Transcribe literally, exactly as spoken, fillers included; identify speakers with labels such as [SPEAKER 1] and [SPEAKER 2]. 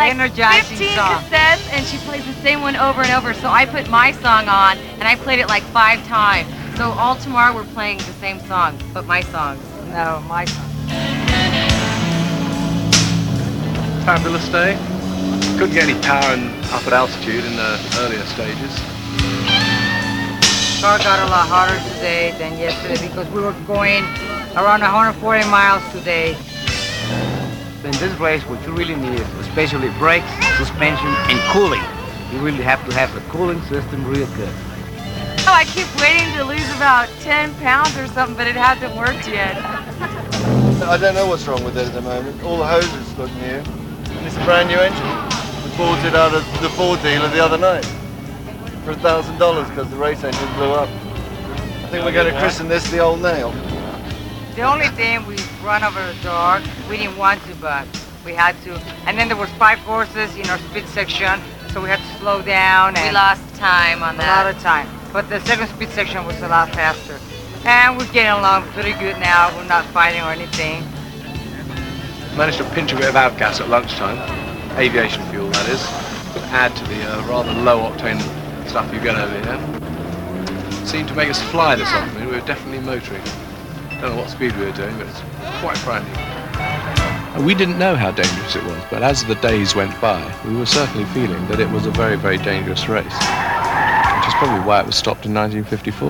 [SPEAKER 1] like fifteen
[SPEAKER 2] song.
[SPEAKER 1] cassettes, and she plays the same one over and over. So I put my song on, and I played it like five times. So all tomorrow we're playing the same song, but my songs.
[SPEAKER 2] No, my song.
[SPEAKER 3] Fabulous day. Couldn't get any power in, up at altitude in the earlier stages.
[SPEAKER 2] Car got a lot harder today than yesterday because we were going around one hundred forty miles today.
[SPEAKER 4] In this race, what you really need is especially brakes, suspension, and cooling. You really have to have the cooling system real good.
[SPEAKER 1] Oh, I keep waiting to lose about ten pounds or something, but it hasn't worked yet.
[SPEAKER 5] I don't know what's wrong with it at the moment. All the hoses look new, and it's a brand new engine. We bought it out of the Ford dealer the other night for a thousand dollars because the race engine blew up. I think we're going to christen this the Old Nail.
[SPEAKER 2] The only thing we run over the dark, we didn't want to, but we had to. And then there was five horses in our speed section, so we had to slow down. And
[SPEAKER 1] we lost time on that.
[SPEAKER 2] A lot of time. But the second speed section was a lot faster. And we're getting along pretty good now. We're not fighting or anything.
[SPEAKER 3] Managed to pinch a bit of avgas at lunchtime. Aviation fuel, that is. To add to the uh, rather low octane stuff you get over here. Seemed to make us fly this afternoon. We were definitely motoring. Don't know what speed we were doing, but it's quite frightening.
[SPEAKER 6] We didn't know how dangerous it was, but as the days went by, we were certainly feeling that it was a very, very dangerous race, which is probably why it was stopped in nineteen fifty-four.